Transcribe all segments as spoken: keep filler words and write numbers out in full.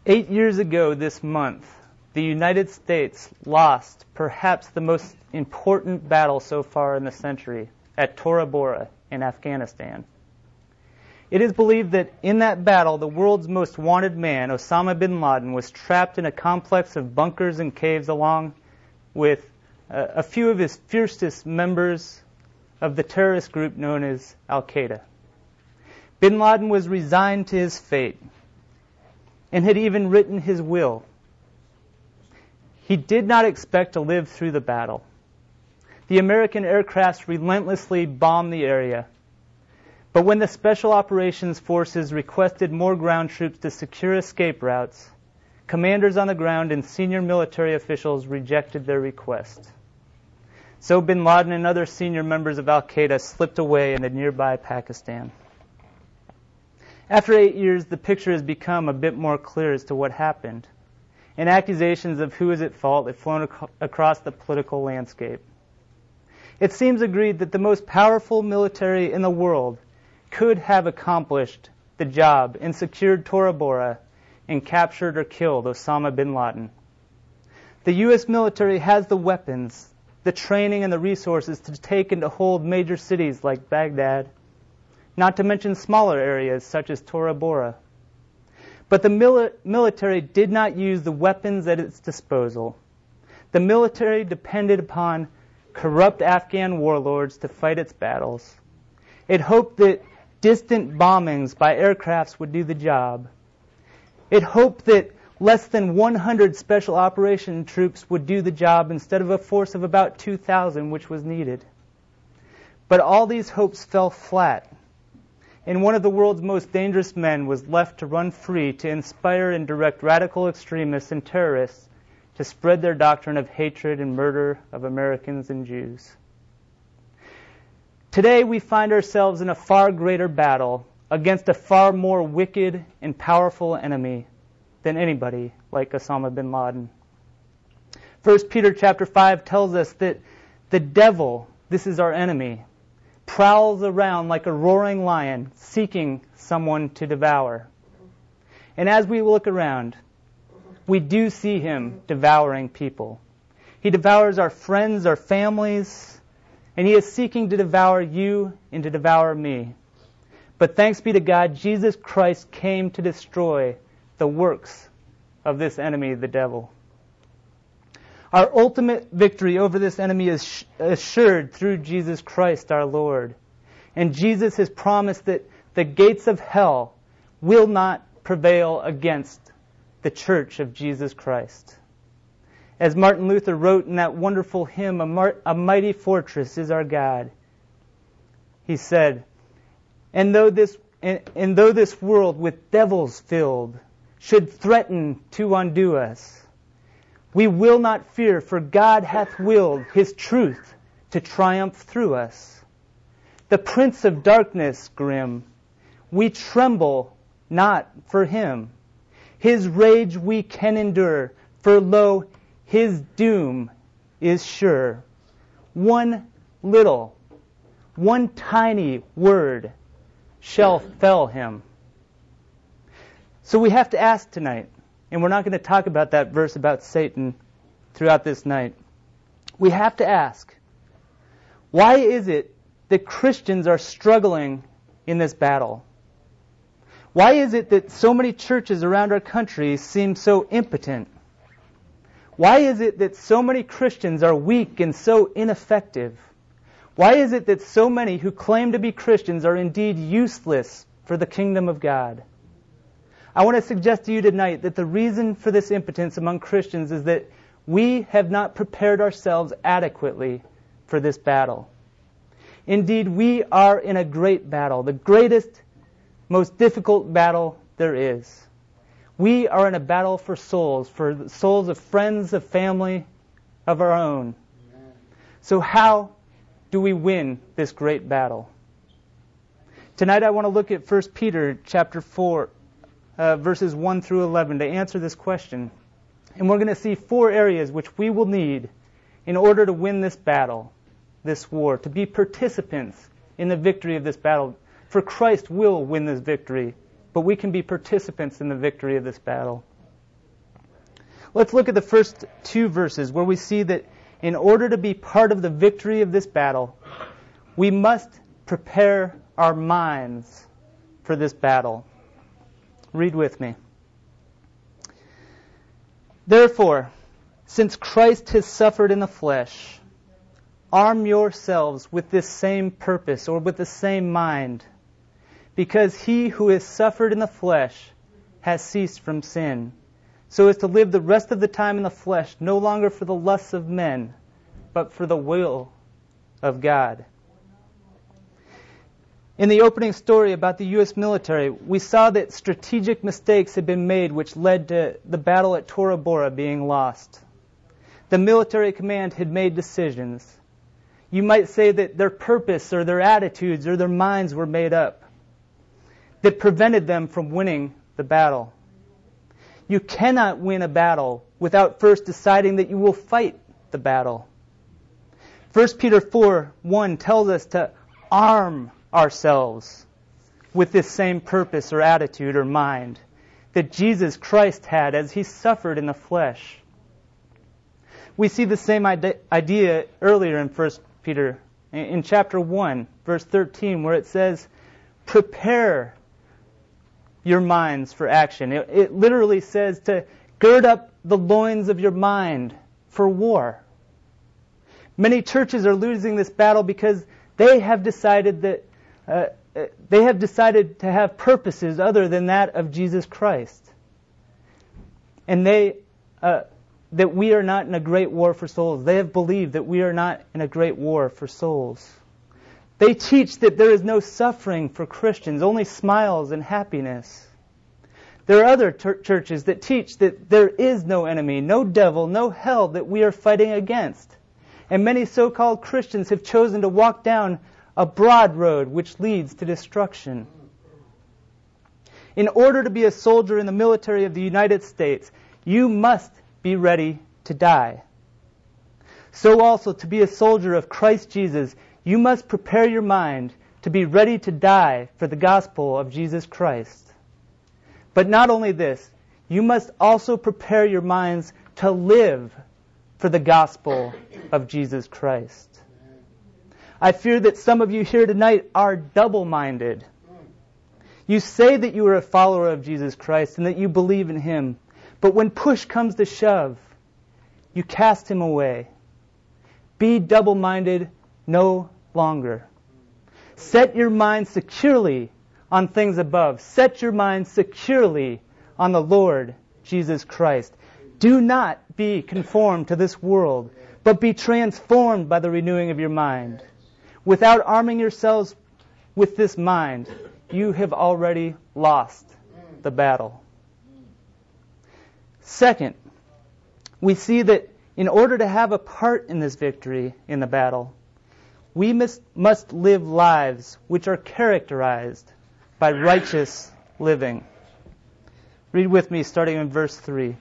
Eight years ago this month, the United States lost perhaps the most important battle so far in the century at Tora Bora in Afghanistan. It is believed that in that battle, the world's most wanted man, Osama bin Laden, was trapped in a complex of bunkers and caves along with uh, a few of his fiercest members of the terrorist group known as Al-Qaeda. Bin Laden was resigned to his fate and had even written his will. He did not expect to live through the battle. The American aircrafts relentlessly bombed the area. But when the Special Operations Forces requested more ground troops to secure escape routes, commanders on the ground and senior military officials rejected their request. So bin Laden and other senior members of Al-Qaeda slipped away into nearby Pakistan. After eight years, the picture has become a bit more clear as to what happened, and accusations of who is at fault have flown ac- across the political landscape. It seems agreed that the most powerful military in the world could have accomplished the job and secured Tora Bora and captured or killed Osama bin Laden. The U S military has the weapons, the training, and the resources to take and to hold major cities like Baghdad, not to mention smaller areas such as Tora Bora. But the mili- military did not use the weapons at its disposal. The military depended upon corrupt Afghan warlords to fight its battles. It hoped that distant bombings by aircrafts would do the job. It hoped that less than one hundred special operation troops would do the job instead of a force of about two thousand, which was needed. But all these hopes fell flat, and one of the world's most dangerous men was left to run free to inspire and direct radical extremists and terrorists to spread their doctrine of hatred and murder of Americans and Jews. Today we find ourselves in a far greater battle against a far more wicked and powerful enemy than anybody like Osama bin Laden. First Peter chapter five tells us that the devil, this is our enemy, prowls around like a roaring lion seeking someone to devour. And as we look around, we do see him devouring people. He devours our friends, our families, and he is seeking to devour you and to devour me. But thanks be to God, Jesus Christ came to destroy the works of this enemy, the devil. Our ultimate victory over this enemy is assured through Jesus Christ our Lord. And Jesus has promised that the gates of hell will not prevail against the church of Jesus Christ. As Martin Luther wrote in that wonderful hymn, a, mar- a mighty fortress is our God. He said, and though this and, and though this world with devils filled should threaten to undo us, we will not fear, for God hath willed his truth to triumph through us. The prince of darkness grim, we tremble not for him. His rage we can endure, for lo, his doom is sure. One little, one tiny word shall fell him. So we have to ask tonight, and we're not going to talk about that verse about Satan throughout this night. We have to ask, why is it that Christians are struggling in this battle? Why is it that so many churches around our country seem so impotent? Why is it that so many Christians are weak and so ineffective? Why is it that so many who claim to be Christians are indeed useless for the kingdom of God? I want to suggest to you tonight that the reason for this impotence among Christians is that we have not prepared ourselves adequately for this battle. Indeed, we are in a great battle, the greatest, most difficult battle there is. We are in a battle for souls, for the souls of friends, of family, of our own. Amen. So how do we win this great battle? Tonight I want to look at First Peter chapter four, uh, verses one through eleven to answer this question. And we're going to see four areas which we will need in order to win this battle, this war, to be participants in the victory of this battle. For Christ will win this victory, but we can be participants in the victory of this battle. Let's look at the first two verses where we see that in order to be part of the victory of this battle, we must prepare our minds for this battle. Read with me. Therefore, since Christ has suffered in the flesh, arm yourselves with this same purpose or with the same mind, because he who has suffered in the flesh has ceased from sin, so as to live the rest of the time in the flesh, no longer for the lusts of men, but for the will of God. In the opening story about the U S military, we saw that strategic mistakes had been made which led to the battle at Tora Bora being lost. The military command had made decisions. You might say that their purpose or their attitudes or their minds were made up that prevented them from winning the battle. You cannot win a battle without first deciding that you will fight the battle. First Peter four one tells us to arm ourselves with this same purpose or attitude or mind that Jesus Christ had as he suffered in the flesh. We see the same idea earlier in First Peter, in chapter one, verse thirteen, where it says, prepare your minds for action. It, it literally says to gird up the loins of your mind for war. Many churches are losing this battle because they have decided that uh, they have decided to have purposes other than that of Jesus Christ, and they uh, that we are not in a great war for souls. They have believed that we are not in a great war for souls. They teach that there is no suffering for Christians, only smiles and happiness. There are other ter- churches that teach that there is no enemy, no devil, no hell that we are fighting against. And many so-called Christians have chosen to walk down a broad road which leads to destruction. In order to be a soldier in the military of the United States, you must be ready to die. So also, to be a soldier of Christ Jesus, you must prepare your mind to be ready to die for the gospel of Jesus Christ. But not only this, you must also prepare your minds to live for the gospel of Jesus Christ. I fear that some of you here tonight are double-minded. You say that you are a follower of Jesus Christ and that you believe in Him, but when push comes to shove, you cast Him away. Be double-minded no longer. Set your mind securely on things above. Set your mind securely on the Lord Jesus Christ. Do not be conformed to this world, but be transformed by the renewing of your mind. Without arming yourselves with this mind, you have already lost the battle. Second, we see that in order to have a part in this victory in the battle, we must, must live lives which are characterized by righteous living. Read with me starting in verse three.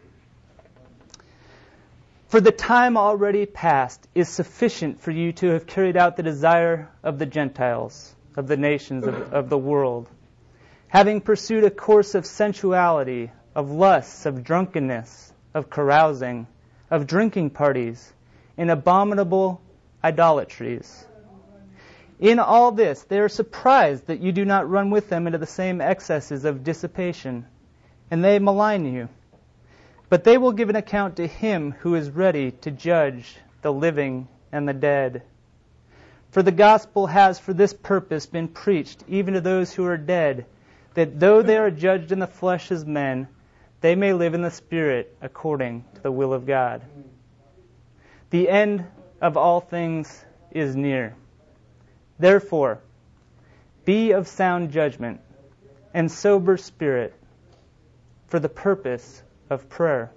For the time already past is sufficient for you to have carried out the desire of the Gentiles, of the nations of, of the world, having pursued a course of sensuality, of lusts, of drunkenness, of carousing, of drinking parties, and abominable idolatries. In all this, they are surprised that you do not run with them into the same excesses of dissipation, and they malign you. But they will give an account to Him who is ready to judge the living and the dead. For the gospel has for this purpose been preached even to those who are dead, that though they are judged in the flesh as men, they may live in the Spirit according to the will of God. The end of all things is near. Therefore, be of sound judgment and sober spirit for the purpose of prayer.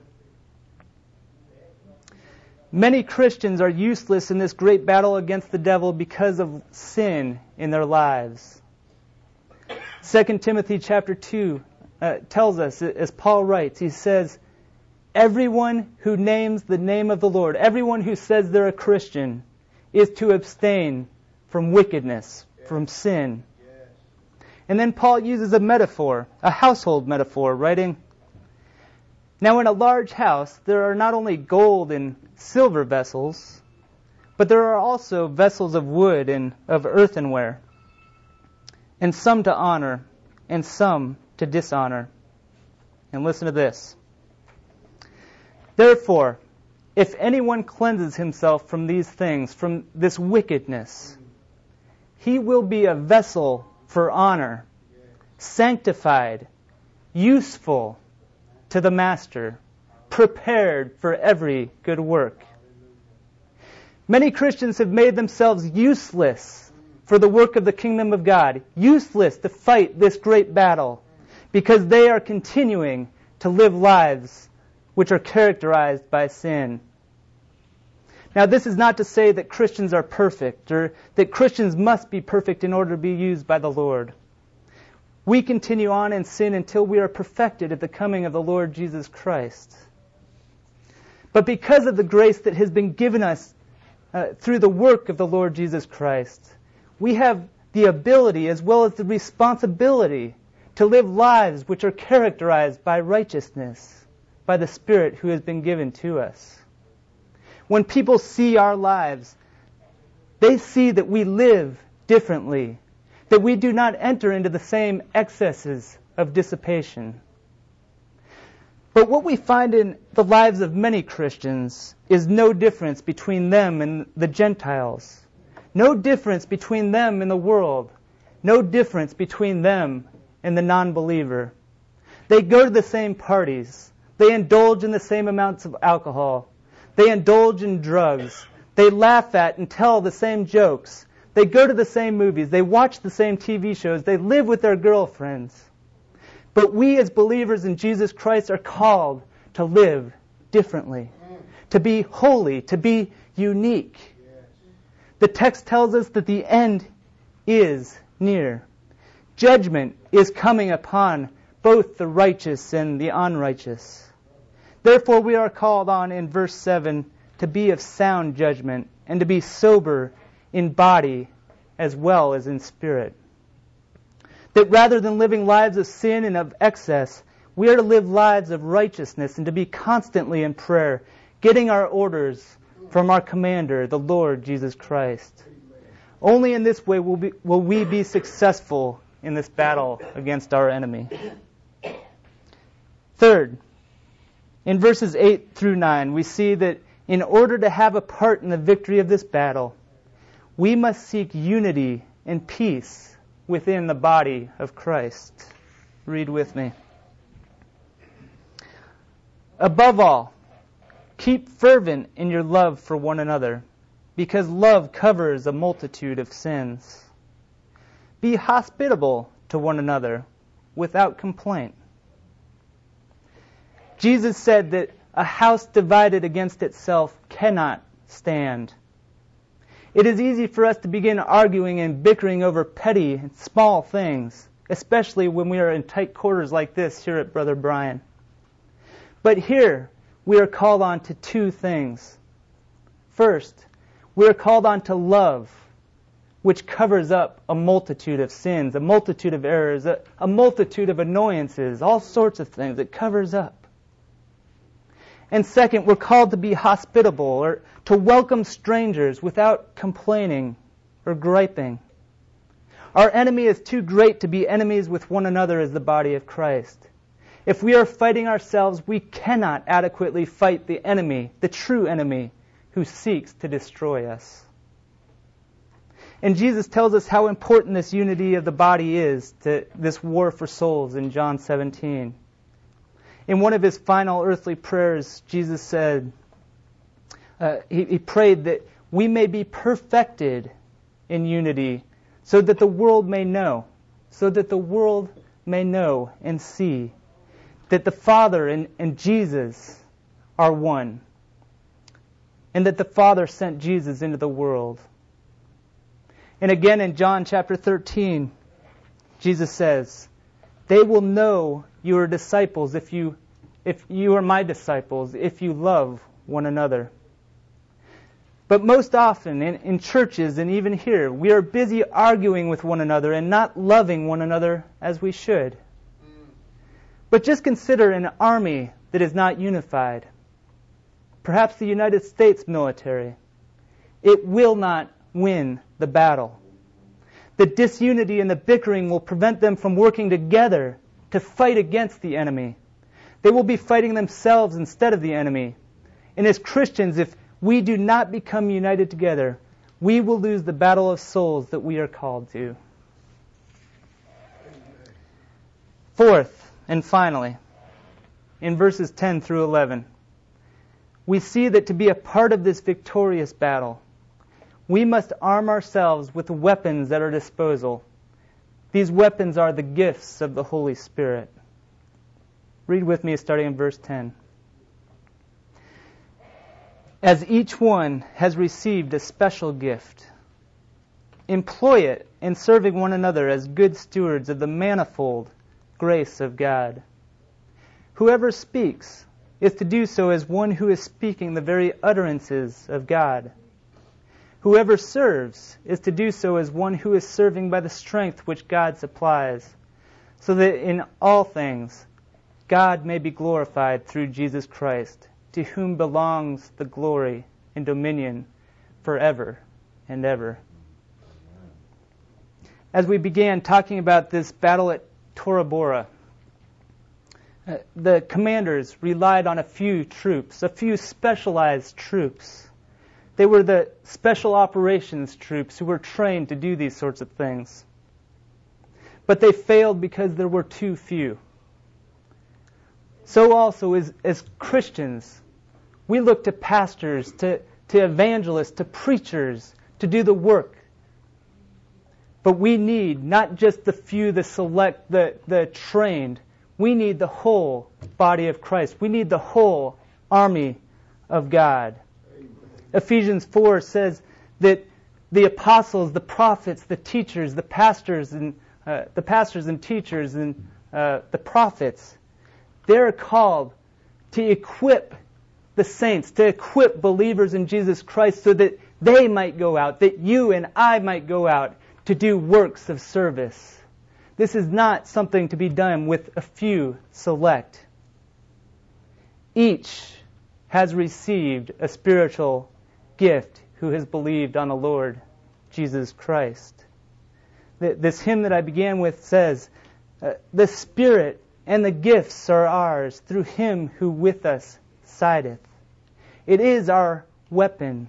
Many Christians are useless in this great battle against the devil because of sin in their lives. Second Timothy chapter two uh, tells us, as Paul writes, he says, everyone who names the name of the Lord, everyone who says they're a Christian, is to abstain from wickedness, from sin. And then Paul uses a metaphor, a household metaphor, writing, Now in a large house there are not only gold and silver vessels, but there are also vessels of wood and of earthenware, and some to honor, and some to dishonor. And listen to this. Therefore, if anyone cleanses himself from these things, from this wickedness, he will be a vessel for honor, sanctified, useful to the master, prepared for every good work. Many Christians have made themselves useless for the work of the kingdom of God, useless to fight this great battle, because they are continuing to live lives which are characterized by sin. Now, this is not to say that Christians are perfect, or that Christians must be perfect in order to be used by the Lord. We continue on in sin until we are perfected at the coming of the Lord Jesus Christ. But because of the grace that has been given us uh, through the work of the Lord Jesus Christ, we have the ability as well as the responsibility to live lives which are characterized by righteousness, by the Spirit who has been given to us. When people see our lives, they see that we live differently, that we do not enter into the same excesses of dissipation. But what we find in the lives of many Christians is no difference between them and the Gentiles, no difference between them and the world, no difference between them and the non-believer. They go to the same parties. They indulge in the same amounts of alcohol. They indulge in drugs. They laugh at and tell the same jokes. They go to the same movies. They watch the same T V shows. They live with their girlfriends. But we as believers in Jesus Christ are called to live differently, to be holy, to be unique. The text tells us that the end is near. Judgment is coming upon both the righteous and the unrighteous. Therefore, we are called on in verse seven to be of sound judgment and to be sober in body as well as in spirit. That rather than living lives of sin and of excess, we are to live lives of righteousness and to be constantly in prayer, getting our orders from our commander, the Lord Jesus Christ. Only in this way will, be, will we be successful in this battle against our enemy. Third, in verses eight through nine, we see that in order to have a part in the victory of this battle, we must seek unity and peace within the body of Christ. Read with me. Above all, keep fervent in your love for one another, because love covers a multitude of sins. Be hospitable to one another without complaint. Jesus said that a house divided against itself cannot stand. It is easy for us to begin arguing and bickering over petty and small things, especially when we are in tight quarters like this here at Brother Brian. But here, we are called on to two things. First, we are called on to love, which covers up a multitude of sins, a multitude of errors, a, a multitude of annoyances, all sorts of things. It covers up. And second, we're called to be hospitable, or to welcome strangers without complaining or griping. Our enemy is too great to be enemies with one another as the body of Christ. If we are fighting ourselves, we cannot adequately fight the enemy, the true enemy, who seeks to destroy us. And Jesus tells us how important this unity of the body is to this war for souls in John seventeen. In one of his final earthly prayers, Jesus said, uh, he, he prayed that we may be perfected in unity so that the world may know, so that the world may know and see that the Father and, and Jesus are one, and that the Father sent Jesus into the world. And again in John chapter thirteen, Jesus says, they will know you are disciples if you if you are my disciples, if you love one another. But most often in, in churches and even here, we are busy arguing with one another and not loving one another as we should. But just consider an army that is not unified. Perhaps the United States military. It will not win the battle. The disunity and the bickering will prevent them from working together to fight against the enemy. They will be fighting themselves instead of the enemy. And as Christians, if we do not become united together, we will lose the battle of souls that we are called to. Fourth, and finally, in verses ten through eleven, we see that to be a part of this victorious battle, we must arm ourselves with weapons at our disposal. These weapons are the gifts of the Holy Spirit. Read with me starting in verse ten. As each one has received a special gift, employ it in serving one another as good stewards of the manifold grace of God. Whoever speaks is to do so as one who is speaking the very utterances of God. Whoever serves is to do so as one who is serving by the strength which God supplies, so that in all things God may be glorified through Jesus Christ, to whom belongs the glory and dominion forever and ever. As we began talking about this battle at Tora Bora, uh, the commanders relied on a few troops, a few specialized troops. They were the special operations troops who were trained to do these sorts of things. But they failed because there were too few. So also as, as Christians, we look to pastors, to, to evangelists, to preachers to do the work. But we need not just the few, the select, the, the trained. We need the whole body of Christ. We need the whole army of God. Ephesians four says that the apostles, the prophets, the teachers, the pastors, and uh, the pastors and teachers and uh, the prophets, they're called to equip the saints, to equip believers in Jesus Christ so that they might go out, that you and I might go out to do works of service. This is not something to be done with a few select. Each has received a spiritual gift who has believed on the Lord Jesus Christ. This hymn that I began with says, uh, the Spirit and the gifts are ours through Him who with us sideth. It is our weapon.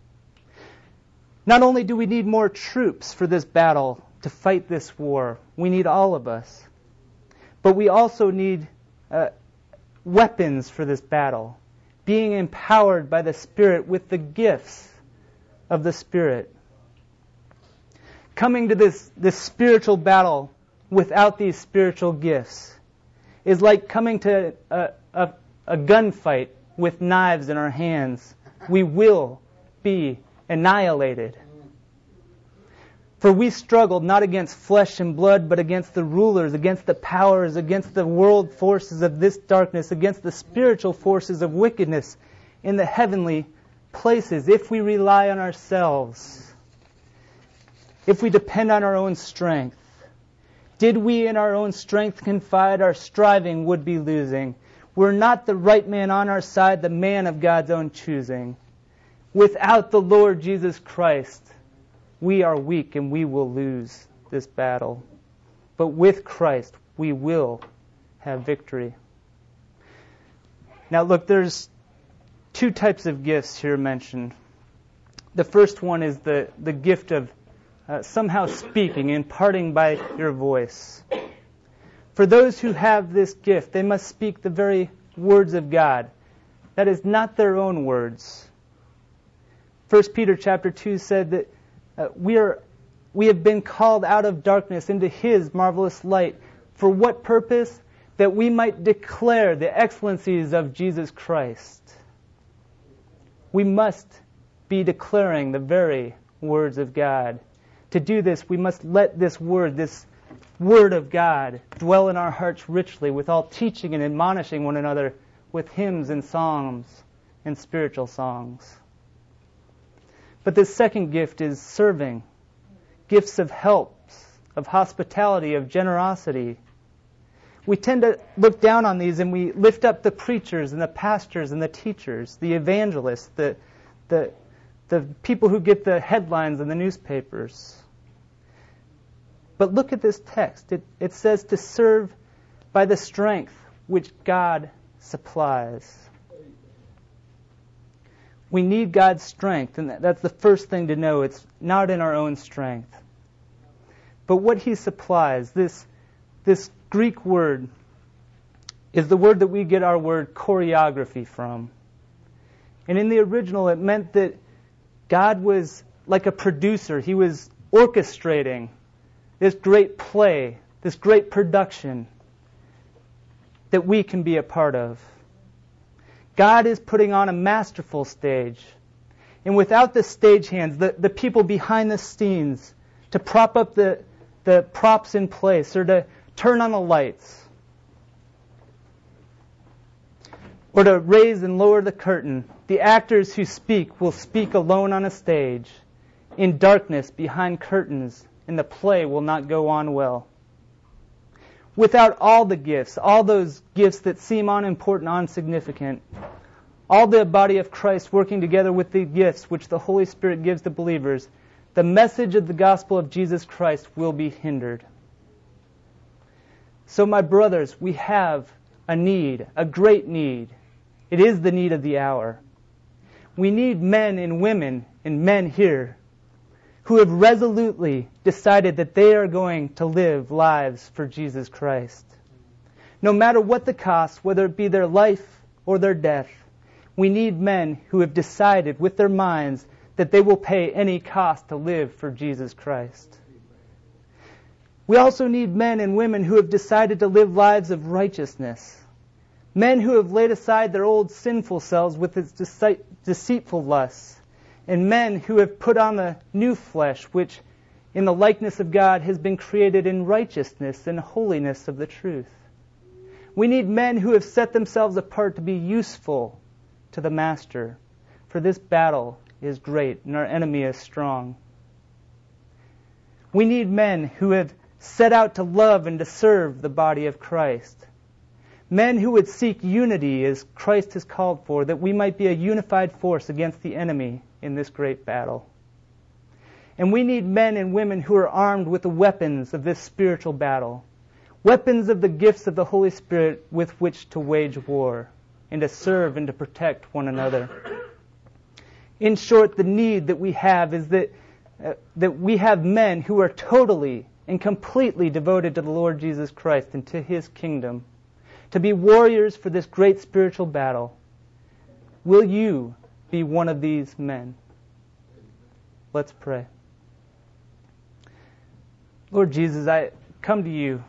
Not only do we need more troops for this battle to fight this war, we need all of us. But we also need uh, weapons for this battle, being empowered by the Spirit with the gifts of the Spirit. Coming to this, this spiritual battle without these spiritual gifts is like coming to a, a, a gunfight with knives in our hands. We will be annihilated. For we struggled not against flesh and blood, but against the rulers, against the powers, against the world forces of this darkness, against the spiritual forces of wickedness in the heavenly places. If we rely on ourselves, if we depend on our own strength, did we in our own strength confide, our striving would be losing. We're not the right man on our side, the man of God's own choosing. Without the Lord Jesus Christ, we are weak and we will lose this battle. But with Christ, we will have victory. Now look, there's two types of gifts here mentioned. The first one is the, the gift of uh, somehow speaking, imparting by your voice. For those who have this gift, they must speak the very words of God. That is not their own words. First Peter chapter two said that Uh, we are, we have been called out of darkness into His marvelous light. For what purpose? That we might declare the excellencies of Jesus Christ. We must be declaring the very words of God. To do this, we must let this word, this word of God, dwell in our hearts richly, with all teaching and admonishing one another with hymns and psalms and spiritual songs. But this second gift is serving. Gifts of help, of hospitality, of generosity. we tend to look down on these and we lift up the preachers and the pastors and the teachers, the evangelists, the, the, the people who get the headlines in the newspapers. But look at this text. It, it says to serve by the strength which God supplies. We need God's strength, and that's the first thing to know. It's not in our own strength. But what He supplies, this, this Greek word, is the word that we get our word choreography from. And in the original, it meant that God was like a producer. He was orchestrating this great play, this great production that we can be a part of. God is putting on a masterful stage. And without the stagehands, the, the people behind the scenes to prop up the, the props in place or to turn on the lights or to raise and lower the curtain, the actors who speak will speak alone on a stage, in darkness behind curtains, and the play will not go on well. Without all the gifts, all those gifts that seem unimportant, insignificant, all the body of Christ working together with the gifts which the Holy Spirit gives to believers, the message of the gospel of Jesus Christ will be hindered. So, my brothers, we have a need, a great need. It is the need of the hour. We need men and women and men here who have resolutely decided that they are going to live lives for Jesus Christ. No matter what the cost, whether it be their life or their death, we need men who have decided with their minds that they will pay any cost to live for Jesus Christ. We also need men and women who have decided to live lives of righteousness. Men who have laid aside their old sinful selves with its deceitful lusts. And men who have put on the new flesh, which in the likeness of God has been created in righteousness and holiness of the truth. We need men who have set themselves apart to be useful to the Master, for this battle is great and our enemy is strong. We need men who have set out to love and to serve the body of Christ. Men who would seek unity as Christ has called for, that we might be a unified force against the enemy in this great battle. And we need men and women who are armed with the weapons of this spiritual battle, weapons of the gifts of the Holy Spirit with which to wage war and to serve and to protect one another. In short, the need that we have is that, uh, that we have men who are totally and completely devoted to the Lord Jesus Christ and to His kingdom, to be warriors for this great spiritual battle. Will you be one of these men? Let's pray. Lord Jesus, I come to you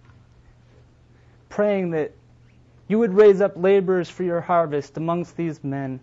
praying that you would raise up laborers for your harvest amongst these men,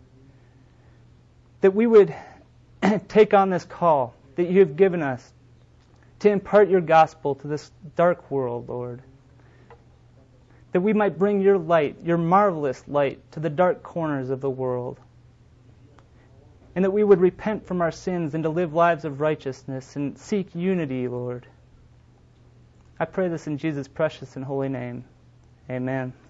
that we would take on this call that you have given us to impart your gospel to this dark world, Lord, that we might bring your light, your marvelous light, to the dark corners of the world, and that we would repent from our sins and to live lives of righteousness and seek unity, Lord. I pray this in Jesus' precious and holy name. Amen.